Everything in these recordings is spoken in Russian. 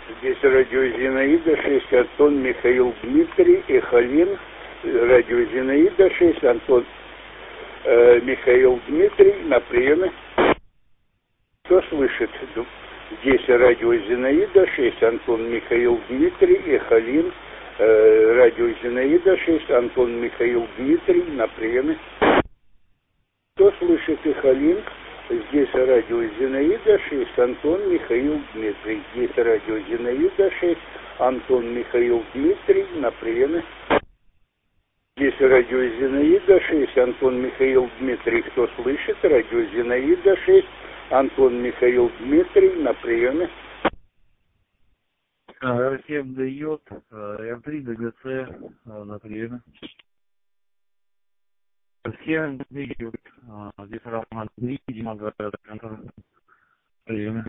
Здесь радио Зинаида 6, Антон, Михаил, Дмитрий, Эхалин. Радио Зинаида 6, Антон, Михаил, Дмитрий, на приеме. Кто слышит? Здесь радио Зинаида 6, Антон, Михаил, Дмитрий, Эхалин. Радио Зинаида 6, Антон, Михаил, Дмитрий, на приеме. Кто слышит Эхалин? Здесь радио Зинаида 6, Антон, Михаил, Дмитрий. Здесь радио Зинаида 6, Антон, Михаил, Дмитрий, на приеме. Здесь радио Зинаида 6, Антон, Михаил, Дмитрий. Кто слышит? Радио Зинаида 6, Антон, Михаил, Дмитрий, на приеме. Р7 дает, Р3 ДГЦ на приеме. Р7 дает, здесь Роман 3, Дима говорят, на приеме.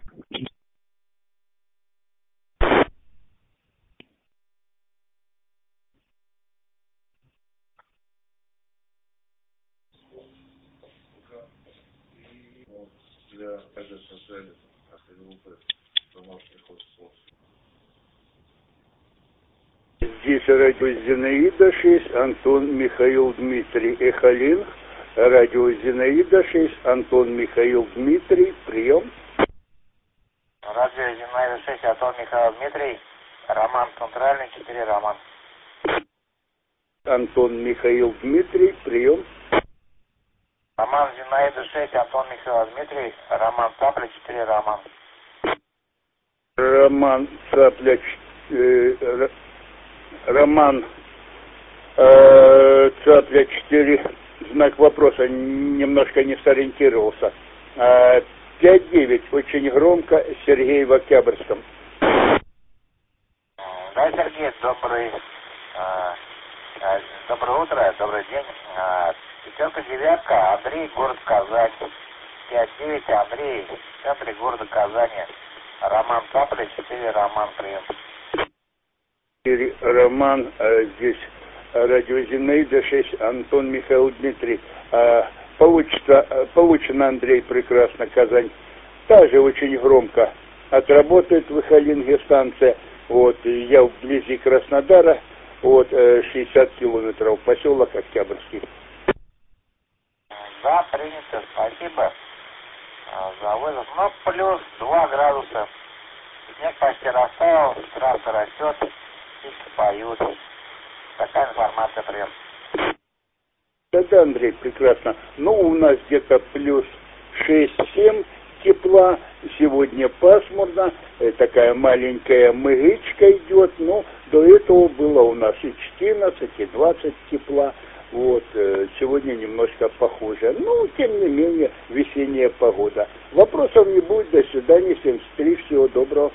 Здесь радио Зинаида 6, Антон, Михаил, Дмитрий, Эхалин. Радио Зинаида 6, Антон, Михаил, Дмитрий, прием. Радио Зинаида 6, Антон, Михаил, Дмитрий, Роман Центральный, 4, Роман. Антон, Михаил, Дмитрий, прием. Роман Зинаида 6, Антон, Михаил, Дмитрий, Роман Цапля, 4, Роман. Роман Цапля, Роман Цапля 4, знак вопроса, немножко не сориентировался. 5-9, очень громко, Сергей в Октябрьском. Да, Сергей, доброе утро, добрый день. Пятерка, девятка, Андрей, город Казань. 5-9, Андрей, в центре города Казани. Роман Цапля, 4, Роман, прием. Роман, здесь радио Зинаида 6, Антон, Михаил, Дмитрий. Получено, Андрей, прекрасно, Казань. Также очень громко. Отработает в Эхалинге станция. Вот, я вблизи Краснодара, вот, 60 километров, поселок Октябрьский. Да, принято, спасибо за вызов. Ну, плюс 2 градуса. Снег почти растаял, трасса растет, птички поют. Такая информация, прием. Да, Андрей, прекрасно. Ну, у нас где-то плюс 6-7 тепла. Сегодня пасмурно. Такая маленькая мгычка идет. Но до этого было у нас и 14, и 20 тепла. Вот, сегодня немножко похоже. Ну, тем не менее, весенняя погода. Вопросов не будет. До свидания. 73. Всего доброго.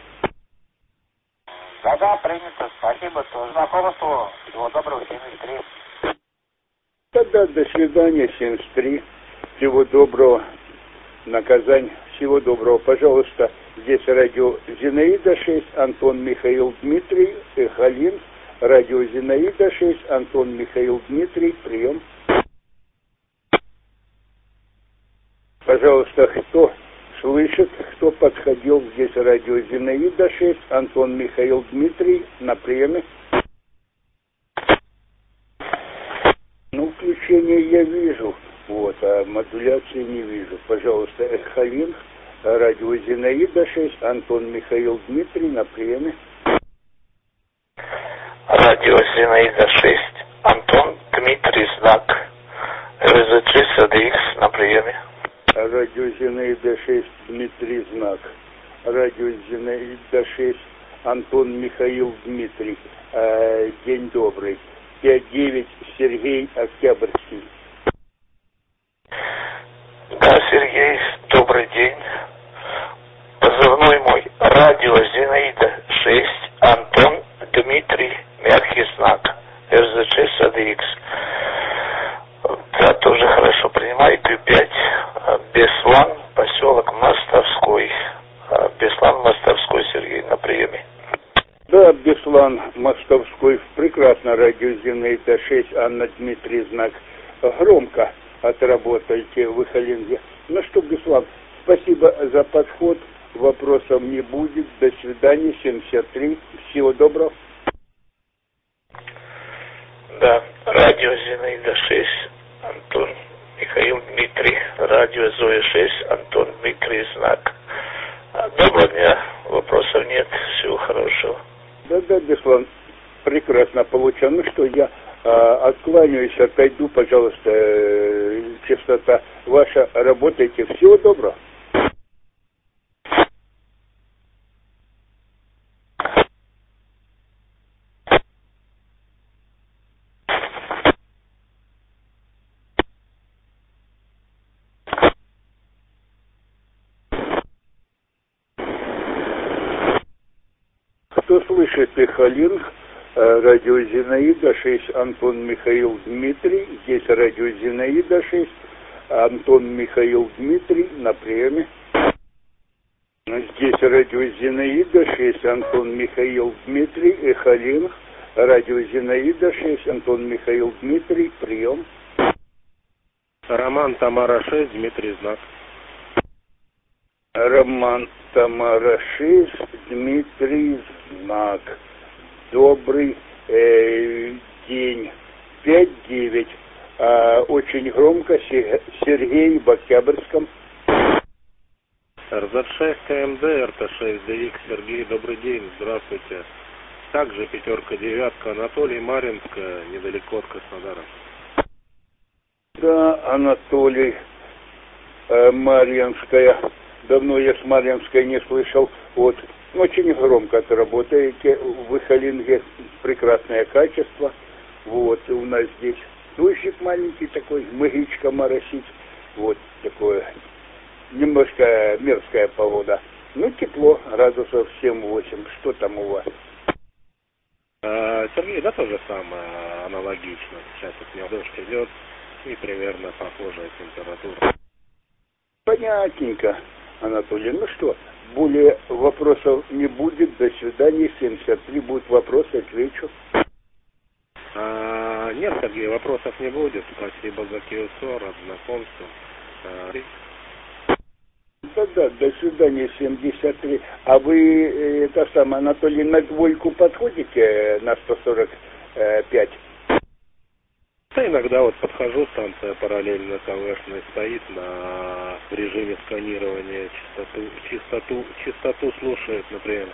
Да, принято. Спасибо. За знакомство. Всего доброго. 73. Тогда до свидания. 73. Всего доброго. На Казань. Всего доброго. Пожалуйста, здесь радио Зинаида 6, Антон, Михаил, Дмитрий, Эхалин. Радио Зинаида 6, Антон, Михаил, Дмитрий, прием. Пожалуйста, кто слышит, кто подходил, здесь радио Зинаида 6, Антон, Михаил, Дмитрий, на приеме. Ну, включение я вижу, вот, а модуляции не вижу. Пожалуйста, Эхалин, радио Зинаида 6, Антон, Михаил, Дмитрий, на приеме. Радио Зинаида 6, Антон, Дмитрий, знак РЗЧ СДХ на приеме. Радио Зинаида 6, Дмитрий, знак. Радио Зинаида 6, Антон, Михаил, Дмитрий. День добрый. 5-9, Сергей, Октябрьский. Да, Сергей, добрый день. Позывной мой. Радио Зинаида 6, Антон, Дмитрий, мягкий знак, РЗЧ СДХ. Да, тоже хорошо принимаю. Q5, Беслан, поселок Мостовской. Беслан, Мостовской, Сергей, на приеме. Да, Беслан, Мостовской, прекрасно, радио Зинаида 6, Анна, Дмитрий, знак. Громко отработайте в Эхалинге. Ну что, Беслан, спасибо за подход. вопросов не будет. До свидания, 73. Всего доброго. Да, радио Зинаида 6, Антон Михаил Дмитрий, радио Зоя 6, Антон Дмитрий, знак. Доброго дня, вопросов нет, всего хорошего. Да, Беслан, прекрасно получил. Ну что, я откланяюсь, отойду, пожалуйста, частота ваша, работайте. Всего доброго. Кто слышит Эхалин, радио Зинаида 6, Антон Михаил Дмитрий. Здесь радио Зинаида 6, Антон Михаил Дмитрий на приеме. Здесь радио Зинаида 6, Антон Михаил Дмитрий, Эхалин, радио Зинаида 6, Антон Михаил Дмитрий, прием. Роман Тамара 6, Дмитрий, знак. Роман Тамара 6, Дмитрий, знак. Добрый день. 5-9. Очень громко. Сергей в Октябрьском. РЗ-6 КМД, РТ-6 ДХ, Сергей, добрый день, здравствуйте. Также 5-9, Анатолий, Маринска, недалеко от Краснодара. Да, Анатолий, Марьинская. Давно я с Марьинской не слышал. Вот. Очень громко отработаете в Эхалинге. Прекрасное качество. Вот. У нас здесь дождик маленький такой, мыгичка моросит. Вот такое. Немножко мерзкая погода. Ну, тепло, градусов 7-8. Что там у вас? Сергей, да, то же самое, аналогично. Сейчас от меня дождь идет и примерно похожая температура. Понятненько, Анатолий. Ну что, более вопросов не будет. До свидания. 73 будет вопросы, отвечу. Нет, Сергей, вопросов не будет. Спасибо за Киосор, от знакомства. Да, до свидания, 73. А вы, Анатолий, на двойку подходите на 145? Да, иногда вот подхожу, станция параллельно КВшной стоит в режиме сканирования, частоту слушает, например.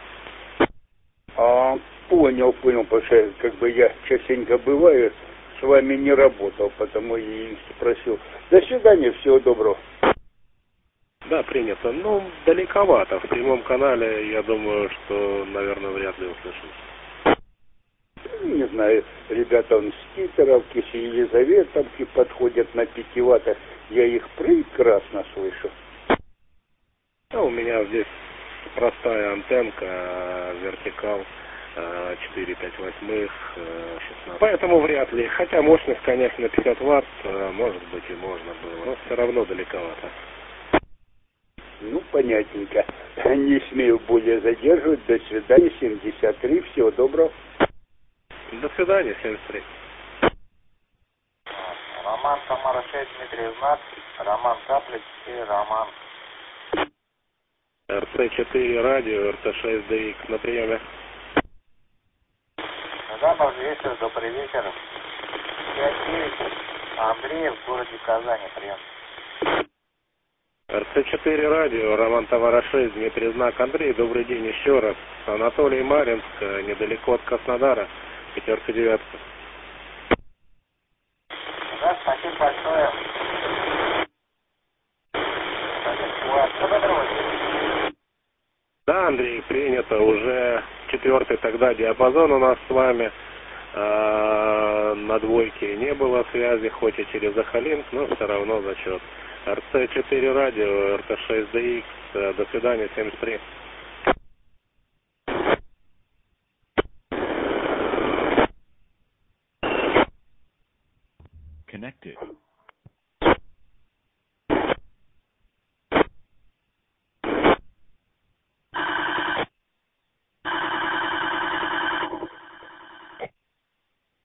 Понял, потому что как бы я частенько бываю, с вами не работал, потому и спросил. До свидания, всего доброго. Да, принято. Ну, далековато. В прямом канале, я думаю, что, наверное, вряд ли услышим. Не знаю, ребята с Китеровки, с Елизаветовки подходят на 5 ваттах. Я их прекрасно слышу. А у меня здесь простая антенка, вертикал 4,5/8, 16. Поэтому вряд ли. Хотя мощность, конечно, 50 ватт, может быть, и можно было. Но все равно далековато. Ну, понятненько. Не смею более задерживать. До свидания, 73. Всего доброго. До свидания, 73. Роман Тамара 6, Дмитрий, знак. Роман Каплик и Роман. РТ-4 радио, РТ-6 ДХ на приеме. Запад вечер, добрый вечер. 5-9, Андрей в городе Казани, прием. РТ-4 радио, Роман Тамара 6, Дмитрий, знак. Андрей, добрый день еще раз. Анатолий, Маринск, недалеко от Краснодара, 5-9. Да, спасибо большое. Да, Андрей, принято. Уже 4-й тогда диапазон у нас с вами. На двойке не было связи, хоть и через Эхалинг, но все равно зачет. РЦ-4 радио, РТ-6 ДХ. До свидания, 73. Connected.